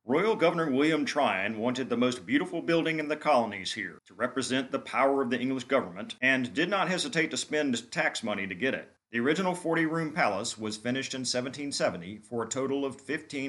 Royal Governor William Tryon wanted the most beautiful building in the colonies here to represent the power of the English government and did not hesitate to spend tax money to get it. The original 40-room palace was finished in 1770 for a total of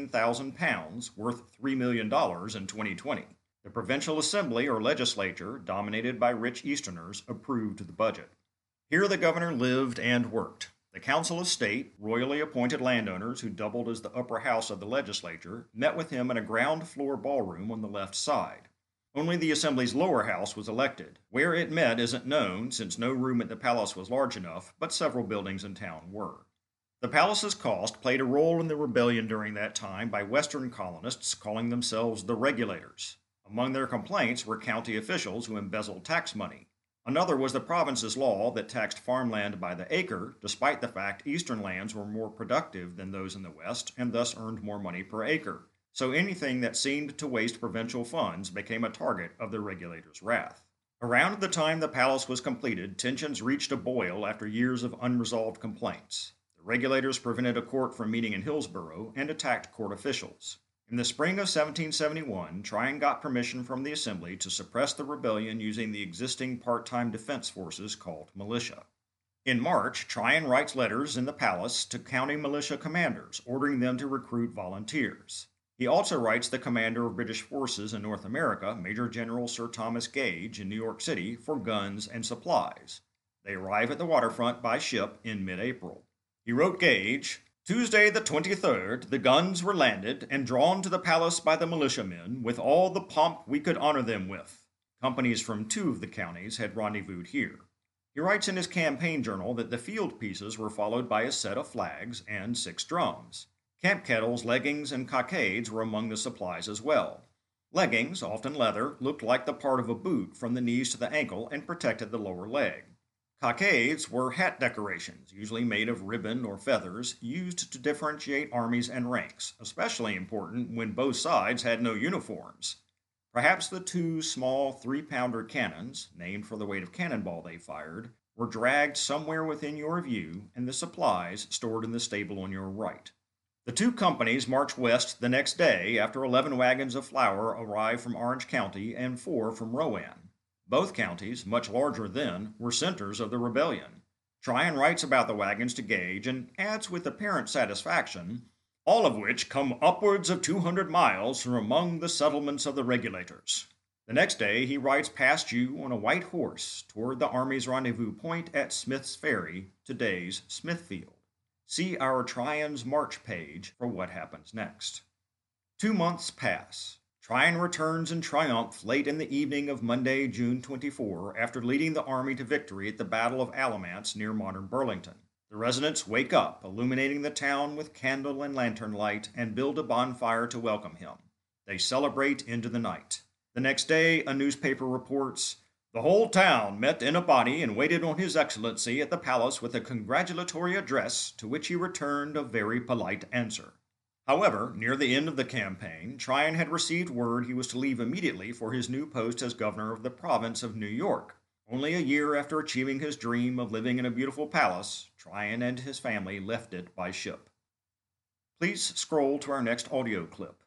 £15,000, worth $3 million in 2020. The Provincial Assembly or legislature, dominated by rich Easterners, approved the budget. Here the governor lived and worked. The Council of State, royally appointed landowners who doubled as the upper house of the legislature, met with him in a ground floor ballroom on the left side. Only the Assembly's lower house was elected. Where it met isn't known, since no room at the palace was large enough, but several buildings in town were. The palace's cost played a role in the rebellion during that time by Western colonists calling themselves the Regulators. Among their complaints were county officials who embezzled tax money. Another was the province's law that taxed farmland by the acre, despite the fact eastern lands were more productive than those in the west and thus earned more money per acre. So anything that seemed to waste provincial funds became a target of the regulators' wrath. Around the time the palace was completed, tensions reached a boil after years of unresolved complaints. The regulators prevented a court from meeting in Hillsborough and attacked court officials. In the spring of 1771, Tryon got permission from the Assembly to suppress the rebellion using the existing part-time defense forces called militia. In March, Tryon writes letters in the palace to county militia commanders, ordering them to recruit volunteers. He also writes the commander of British forces in North America, Major General Sir Thomas Gage, in New York City, for guns and supplies. They arrive at the waterfront by ship in mid-April. He wrote Gage, "Tuesday the 23rd, the guns were landed and drawn to the palace by the militiamen with all the pomp we could honor them with." Companies from 2 of the counties had rendezvoused here. He writes in his campaign journal that the field pieces were followed by a set of flags and 6 drums. Camp kettles, leggings, and cockades were among the supplies as well. Leggings, often leather, looked like the part of a boot from the knees to the ankle and protected the lower leg. Cockades were hat decorations, usually made of ribbon or feathers, used to differentiate armies and ranks, especially important when both sides had no uniforms. Perhaps the 2 small 3-pounder cannons, named for the weight of cannonball they fired, were dragged somewhere within your view and the supplies stored in the stable on your right. The 2 companies marched west the next day after 11 wagons of flour arrived from Orange County and 4 from Rowan. Both counties, much larger then, were centers of the rebellion. Tryon writes about the wagons to Gage and adds with apparent satisfaction, "all of which come upwards of 200 miles from among the settlements of the regulators." The next day he rides past you on a white horse toward the Army's rendezvous point at Smith's Ferry, today's Smithfield. See our Tryon's March page for what happens next. 2 months pass. Tryon returns in triumph late in the evening of Monday, June 24, after leading the army to victory at the Battle of Alamance near modern Burlington. The residents wake up, illuminating the town with candle and lantern light, and build a bonfire to welcome him. They celebrate into the night. The next day, a newspaper reports, "The whole town met in a body and waited on His Excellency at the palace with a congratulatory address, to which he returned a very polite answer." However, near the end of the campaign, Tryon had received word he was to leave immediately for his new post as governor of the province of New York. Only a year after achieving his dream of living in a beautiful palace, Tryon and his family left it by ship. Please scroll to our next audio clip.